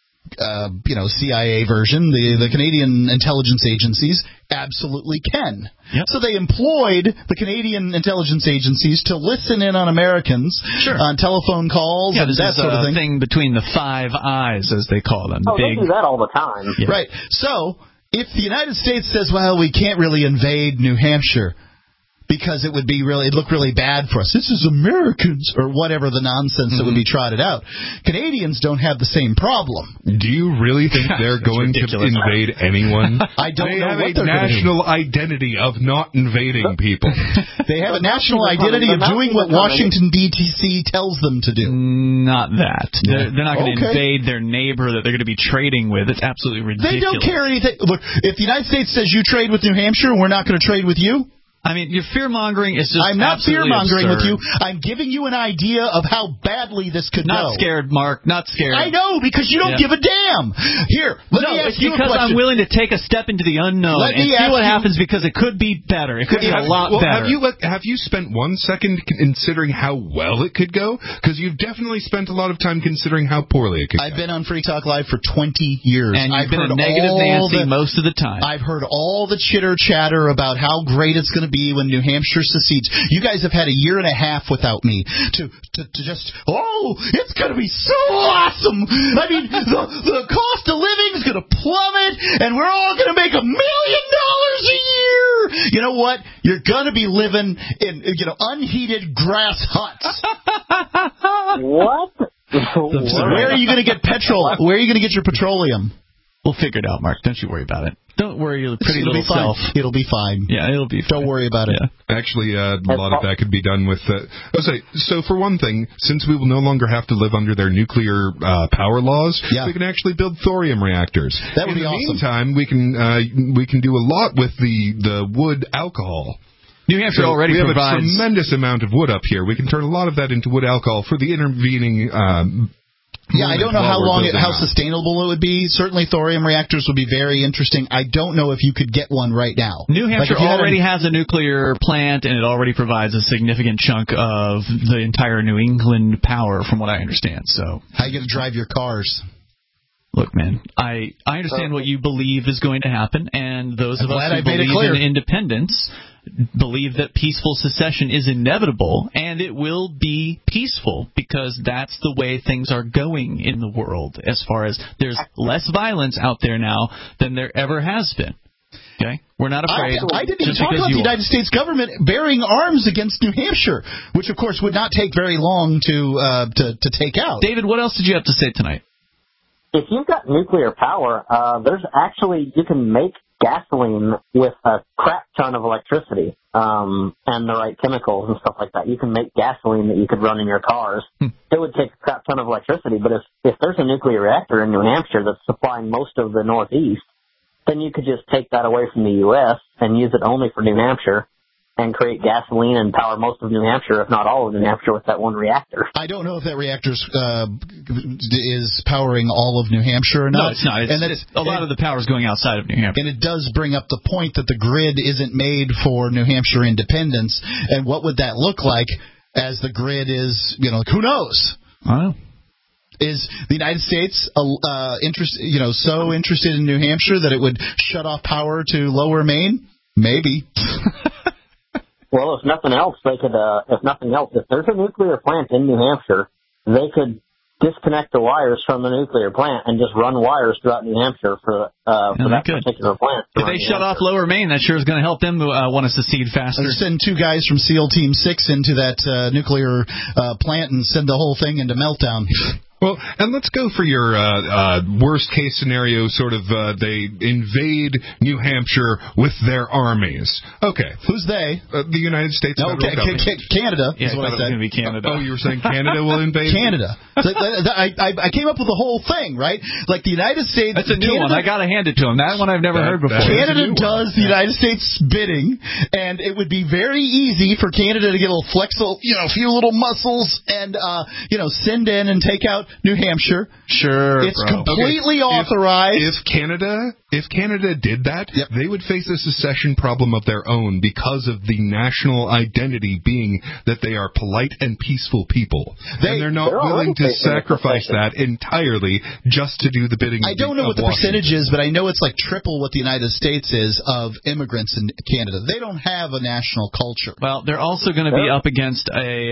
CIA version, the Canadian intelligence agencies, absolutely can. Yep. So they employed the Canadian intelligence agencies to listen in on Americans on telephone calls and that sort of thing. Between the five eyes, as they call them. They do that all the time. Yeah. Right. So if the United States says, well, we can't really invade New Hampshire, because it'd look really bad for us. This is Americans, or whatever the nonsense that would be trotted out. Canadians don't have the same problem. Do you really think they're going to invade anyone? I don't know what They they're have a national identity of not invading people. They have a national identity of doing what Washington, D.C. tells them to do. Not that. They're not going to invade their neighbor that they're going to be trading with. It's absolutely ridiculous. They don't care anything. Look, if the United States says you trade with New Hampshire and we're not going to trade with you, I mean, your fear-mongering is just I'm not fear-mongering absurd. with you. I'm giving you an idea of how badly this could go. Not scared, Mark. Not scared. I know, because you don't give a damn. Here, let me ask you a question. Because I'm willing to take a step into the unknown and see what happens, because it could be better. It could be a lot better. Have you spent 1 second considering how well it could go? Because you've definitely spent a lot of time considering how poorly it could go. I've been on Free Talk Live for 20 years. And you've been a negative Nancy most of the time. I've heard all the chitter-chatter about how great it's going to be when New Hampshire secedes. You guys have had a year and a half without me to just, it's going to be so awesome. I mean, the cost of living is going to plummet, and we're all going to make $1 million a year. You know what? You're going to be living in, unheated grass huts. What? So where are you going to get petrol? Where are you going to get your petroleum? We'll figure it out, Mark. Don't you worry about it. Don't worry your pretty little self. It'll be fine. Yeah, it'll be fine. Don't worry about it. Actually, a lot of that could be done with... So for one thing, since we will no longer have to live under their nuclear power laws, we can actually build thorium reactors. That would be awesome. In the meantime, we can do a lot with the wood alcohol. New Hampshire already provides... We have a tremendous amount of wood up here. We can turn a lot of that into wood alcohol for the intervening... Yeah, I don't know how sustainable it would be. Certainly thorium reactors would be very interesting. I don't know if you could get one right now. New Hampshire already has a nuclear plant, and it already provides a significant chunk of the entire New England power, from what I understand. So, how are you going to drive your cars? Look, man, I understand what you believe is going to happen, and those of us who believe in independence believe that peaceful secession is inevitable, and it will be peaceful because that's the way things are going in the world, as far as there's less violence out there now than there ever has been. Okay? We're not afraid. I didn't even talk about the United States government bearing arms against New Hampshire, which, of course, would not take very long to take out. David, what else did you have to say tonight? If you've got nuclear power, you can make gasoline with a crap ton of electricity and the right chemicals and stuff like that. You can make gasoline that you could run in your cars. It would take a crap ton of electricity, but if there's a nuclear reactor in New Hampshire that's supplying most of the Northeast, then you could just take that away from the U.S. and use it only for New Hampshire and create gasoline and power most of New Hampshire, if not all of New Hampshire, with that one reactor. I don't know if that reactor is powering all of New Hampshire or not. No, it's not. A lot of the power is going outside of New Hampshire. And it does bring up the point that the grid isn't made for New Hampshire independence. And what would that look like as the grid is, who knows? I don't know. Is the United States so interested in New Hampshire that it would shut off power to Lower Maine? Maybe. Well, if nothing else, if there's a nuclear plant in New Hampshire, they could disconnect the wires from the nuclear plant and just run wires throughout New Hampshire for that particular plant. If they shut off Lower Maine, that sure is going to help them want to secede faster. Send 2 guys from SEAL Team 6 into that nuclear plant and send the whole thing into meltdown. Well, and let's go for your worst-case scenario, sort of they invade New Hampshire with their armies. Okay. Who's they? The United States federal government. Canada is what I said. It was going to be Canada. Oh, you were saying Canada will invade? Canada. So, I came up with the whole thing, right? Like the United States... That's a new one. I got to hand it to him. That one I've never heard before. Canada does the United States bidding, and it would be very easy for Canada to get a little flexible, a few little muscles and, send in and take out New Hampshire. Sure, it's completely authorized. If Canada did that, they would face a secession problem of their own because of the national identity being that they are polite and peaceful people. And they're not willing to sacrifice that entirely just to do the bidding of I don't know what the percentage is, but I know it's like triple what the United States is of immigrants in Canada. They don't have a national culture. Well, they're also going to be up against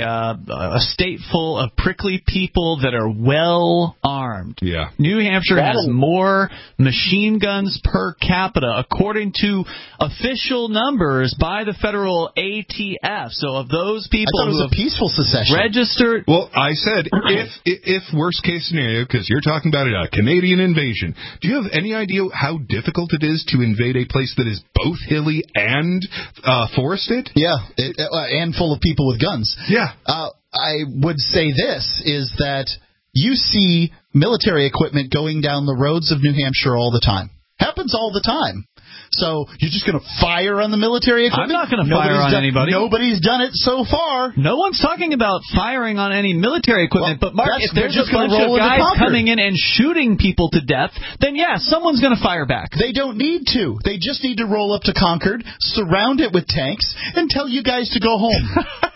a state full of prickly people that are well armed. Yeah. New Hampshire has more machine guns per capita, according to official numbers by the federal ATF. So of those people who have peaceful secession registered... Well, I said, if worst case scenario, because you're talking about a Canadian invasion, do you have any idea how difficult it is to invade a place that is both hilly and forested? Yeah, and full of people with guns. Yeah. I would say this, is that you see military equipment going down the roads of New Hampshire all the time. Happens all the time. So you're just going to fire on the military equipment? I'm not going to fire on anybody. Nobody's done it so far. No one's talking about firing on any military equipment. But, Mark, if there's a bunch of guys coming in and shooting people to death, then, yeah, someone's going to fire back. They don't need to. They just need to roll up to Concord, surround it with tanks, and tell you guys to go home.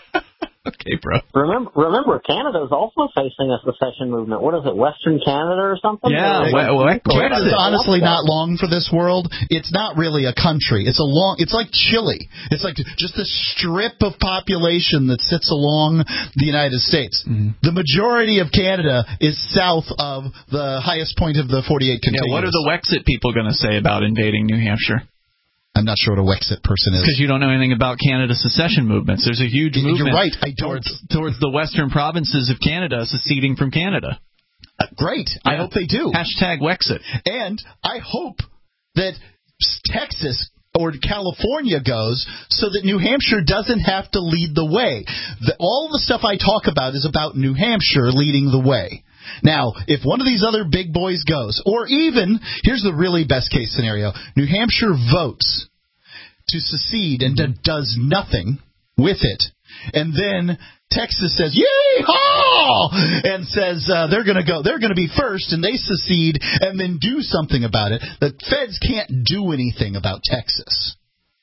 Okay, bro. Remember, Canada's also facing a secession movement. What is it, Western Canada or something? Yeah, Canada's honestly not long for this world. It's not really a country. It's like Chile. It's like just a strip of population that sits along the United States. Mm-hmm. The majority of Canada is south of the highest point of the 48 contiguous. Yeah, what are the Wexit people going to say about invading New Hampshire? I'm not sure what a Wexit person is. Because you don't know anything about Canada's secession movements. There's a huge movement. You're right. I don't. Towards the western provinces of Canada seceding from Canada. Great. Yeah. I hope they do. Hashtag Wexit. And I hope that Texas or California goes so that New Hampshire doesn't have to lead the way. All the stuff I talk about is about New Hampshire leading the way. Now, if one of these other big boys goes, or even, here's the really best case scenario, New Hampshire votes to secede and does nothing with it, and then Texas says, "Yee-haw!" and says they're going to be first, and they secede, and then do something about it. The feds can't do anything about Texas.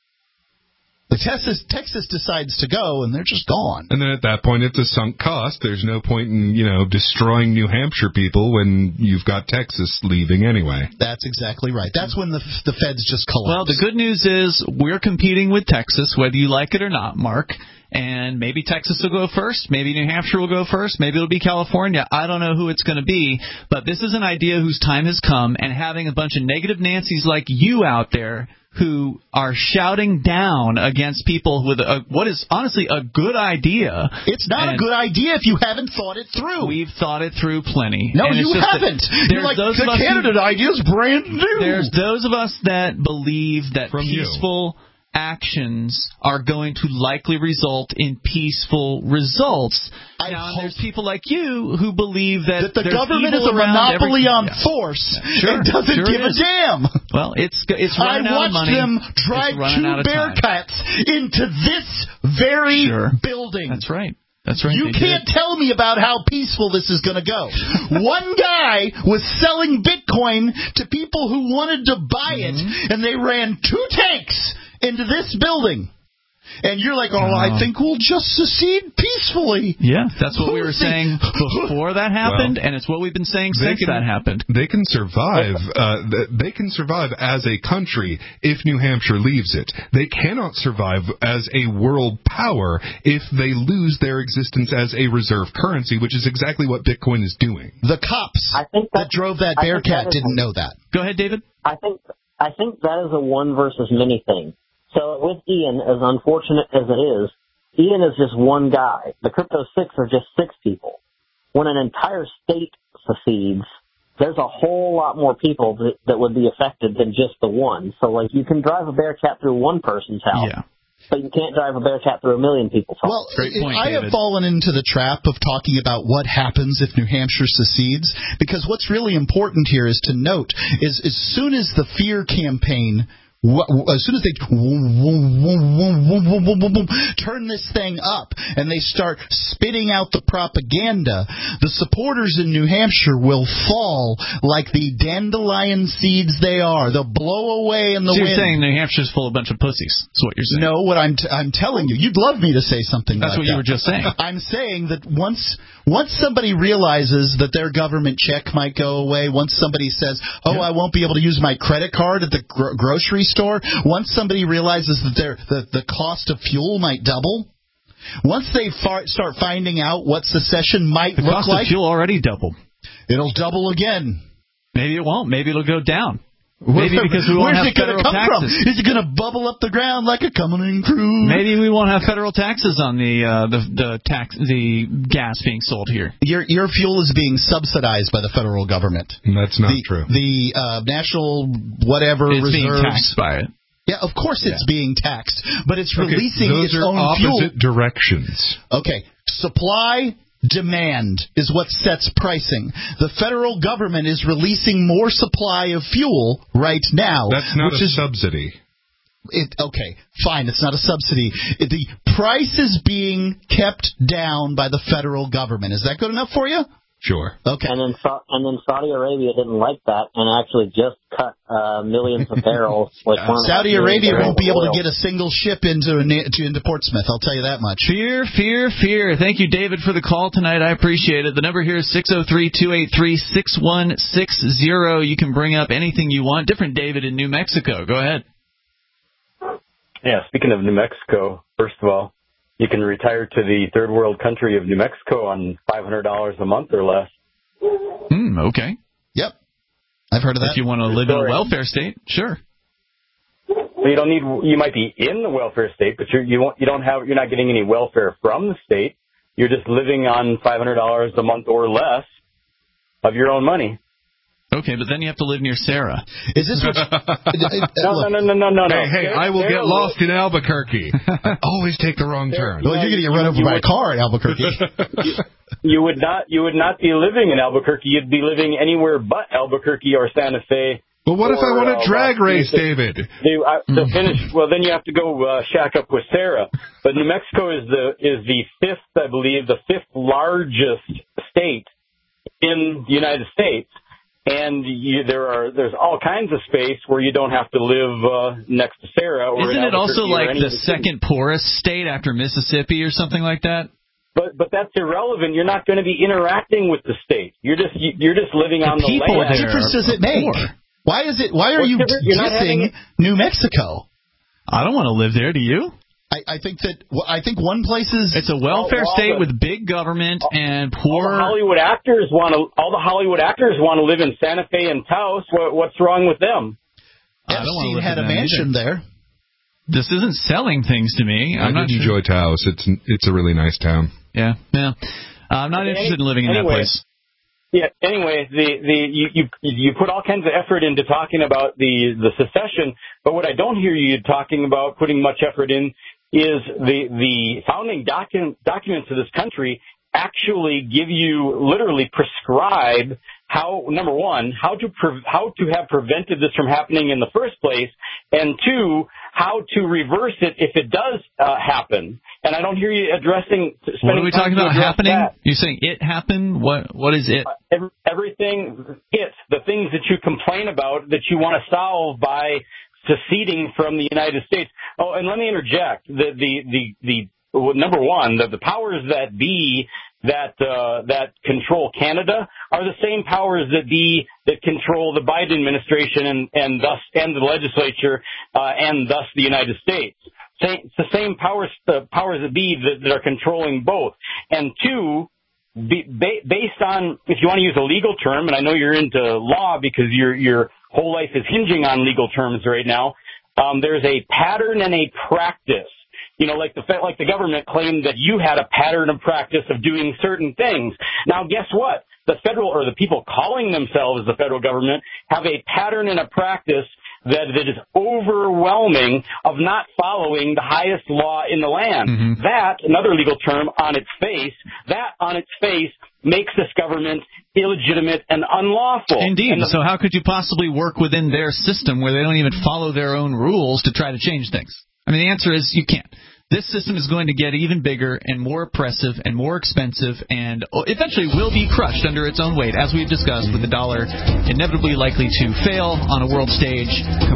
Texas decides to go, and they're just gone. And then at that point, it's a sunk cost. There's no point in, destroying New Hampshire people when you've got Texas leaving anyway. That's exactly right. That's when the feds just collapse. Well, the good news is we're competing with Texas, whether you like it or not, Mark. And maybe Texas will go first. Maybe New Hampshire will go first. Maybe it'll be California. I don't know who it's going to be. But this is an idea whose time has come, and having a bunch of negative Nancys like you out there who are shouting down against people with what is honestly a good idea. It's not a good idea if you haven't thought it through. We've thought it through plenty. No, you haven't. You're like, the candidate idea is brand new. There's those of us that believe that peaceful actions are going to likely result in peaceful results. Now, there's people like you who believe that the government is a monopoly on force and doesn't give a damn. Well, it's running out of money. I watched them drive 2 Bearcats into this very building. That's right. That's right. You can't tell me about how peaceful this is going to go. One guy was selling Bitcoin to people who wanted to buy it, and they ran 2 tanks into this building. And you're like, I think we'll just secede peacefully. Yeah, that's what we were saying before that happened, and it's what we've been saying since that happened. They can survive. They can survive as a country if New Hampshire leaves it. They cannot survive as a world power if they lose their existence as a reserve currency, which is exactly what Bitcoin is doing. The cops that drove that Bearcat didn't know that. Go ahead, David. I think that is a one versus many thing. So with Ian, as unfortunate as it is, Ian is just one guy. The Crypto 6 are just 6 people. When an entire state secedes, there's a whole lot more people that would be affected than just the one. So, like, you can drive a Bearcat through one person's house, but you can't drive a Bearcat through a million people's house. Well, I have fallen into the trap of talking about what happens if New Hampshire secedes, because what's really important here is to note is as soon as the fear campaign as soon as they turn this thing up and they start spitting out the propaganda, the supporters in New Hampshire will fall like the dandelion seeds they are. They'll blow away in the wind. You're saying New Hampshire's full of a bunch of pussies. That's what you're saying. No, what I'm telling you. You'd love me to say something like that. That's what you were just saying. I'm saying that once somebody realizes that their government check might go away, once somebody says, I won't be able to use my credit card at the grocery store, once somebody realizes that the cost of fuel might double, once they start finding out what secession might look like... The cost of fuel already doubled. It'll double again. Maybe it won't. Maybe it'll go down. Maybe because we won't have federal taxes. From? Is it going to bubble up the ground like a coming cruise? Maybe we won't have federal taxes on the gas being sold here. Your fuel is being subsidized by the federal government. That's not true. The national reserves being taxed by it. Yeah, of course it's being taxed, but it's releasing its own fuel. Those are opposite directions. Okay, supply. Demand is what sets pricing. The federal government is releasing more supply of fuel right now. That's not a subsidy. Okay, fine, it's not a subsidy. The price is being kept down by the federal government. Is that good enough for you? Sure. Okay. And then Saudi Arabia didn't like that and actually just cut millions of barrels. Saudi Arabia won't be able to get a single ship into Portsmouth. I'll tell you that much. Fear, fear, fear. Thank you, David, for the call tonight. I appreciate it. The number here is 603-283-6160. You can bring up anything you want. Different David in New Mexico. Go ahead. Yeah, speaking of New Mexico, first of all, you can retire to the third world country of New Mexico on $500 a month or less. Okay. Yep. I've heard of that. If you want to live in a welfare state, sure. Well, you might be in the welfare state, but you're not getting any welfare from the state. You're just living on $500 a month or less of your own money. Okay, but then you have to live near Sarah. Is this what... No. Hey, I will get lost in Albuquerque. I always take the wrong turn. Well, you're going to get run over by a car in Albuquerque. You would not be living in Albuquerque. You'd be living anywhere but Albuquerque or Santa Fe Well, what if I want a drag race, David? To finish, well, then you have to go shack up with Sarah. But New Mexico is the fifth, I believe, the fifth largest state in the United States, and there's all kinds of space where you don't have to live next to Sarah. Or isn't it also like the second poorest state after Mississippi or something like that? But that's irrelevant. You're not going to be interacting with the state. You're just living on the land. What difference does it make? Why are you dissing New Mexico? I don't want to live there. Do you? I think one place is... It's a welfare state with big government and poor... All the Hollywood actors want to live in Santa Fe and Taos. What's wrong with them? Epstein had a mansion there. This isn't selling things to me. I did enjoy Taos. It's a really nice town. Yeah. I'm not interested in living in that place. Yeah. Anyway, you put all kinds of effort into talking about the secession, but what I don't hear you talking about putting much effort in is the founding documents of this country actually literally prescribe how, number one, how to have prevented this from happening in the first place, and two, how to reverse it if it does happen. And I don't hear you addressing. What are we talking about happening? That. You're saying it happened? What is it? Everything. The things that you complain about that you want to solve by seceding from the United States. Oh, and let me interject. Number one, the powers that be that control Canada are the same powers that control the Biden administration and the legislature and thus the United States. It's the same powers that be that are controlling both. And two, based on, if you want to use a legal term, and I know you're into law because your whole life is hinging on legal terms right now, there's a pattern and a practice. You know, like the government claimed that you had a pattern of practice of doing certain things. Now, guess what? The federal, or the people calling themselves the federal government, have a pattern and a practice that is overwhelming of not following the highest law in the land. Mm-hmm. That, another legal term, on its face makes this government illegitimate and unlawful. Indeed. So how could you possibly work within their system where they don't even follow their own rules to try to change things? I mean, the answer is you can't. This system is going to get even bigger and more oppressive and more expensive and eventually will be crushed under its own weight, as we've discussed, with the dollar inevitably likely to fail on a world stage.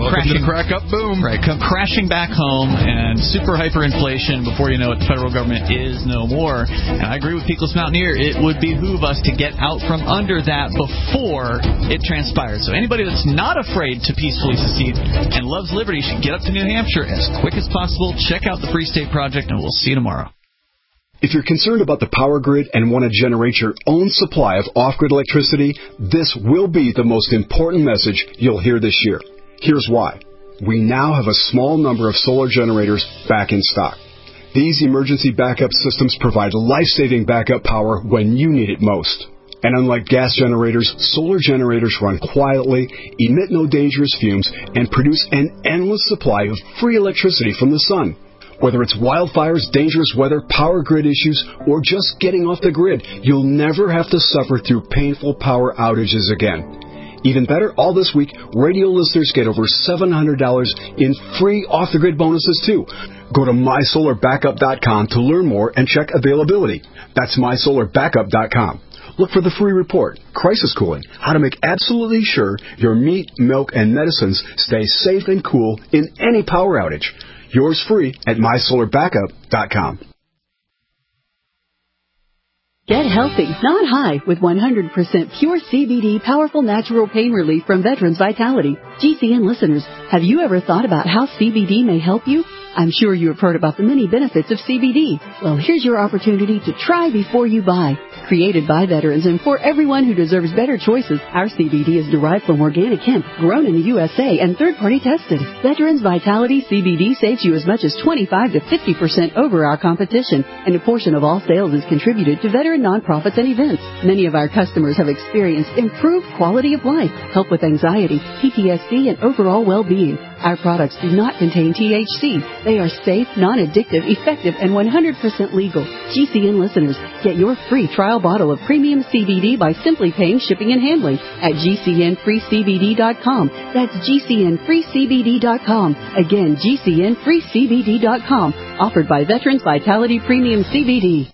Come crashing back home and super hyperinflation. Before you know it, the federal government is no more. And I agree with Peakless Mountaineer. It would behoove us to get out from under that before it transpires. So anybody that's not afraid to peacefully secede and loves liberty should get up to New Hampshire as quick as possible. Check out the Free State Project, and we'll see you tomorrow. If you're concerned about the power grid and want to generate your own supply of off-grid electricity, this will be the most important message you'll hear this year. Here's why. We now have a small number of solar generators back in stock. These emergency backup systems provide life-saving backup power when you need it most. And unlike gas generators, solar generators run quietly, emit no dangerous fumes, and produce an endless supply of free electricity from the sun. Whether it's wildfires, dangerous weather, power grid issues, or just getting off the grid, you'll never have to suffer through painful power outages again. Even better, all this week, radio listeners get over $700 in free off-the-grid bonuses, too. Go to mysolarbackup.com to learn more and check availability. That's mysolarbackup.com. Look for the free report, Crisis Cooling, how to make absolutely sure your meat, milk, and medicines stay safe and cool in any power outage. Yours free at mysolarbackup.com. Get healthy, not high, with 100% pure CBD powerful natural pain relief from Veterans Vitality. GCN listeners, have you ever thought about how CBD may help you? I'm sure you have heard about the many benefits of CBD. Well, here's your opportunity to try before you buy. Created by veterans and for everyone who deserves better choices, our CBD is derived from organic hemp, grown in the USA, and third-party tested. Veterans Vitality CBD saves you as much as 25 to 50% over our competition, and a portion of all sales is contributed to veteran nonprofits and events. Many of our customers have experienced improved quality of life, help with anxiety, PTSD, and overall well-being. Our products do not contain THC. They are safe, non-addictive, effective, and 100% legal. GCN listeners, get your free trial bottle of premium CBD by simply paying shipping and handling at GCNFreeCBD.com. That's GCNFreeCBD.com. Again, GCNFreeCBD.com. Offered by Veterans Vitality Premium CBD.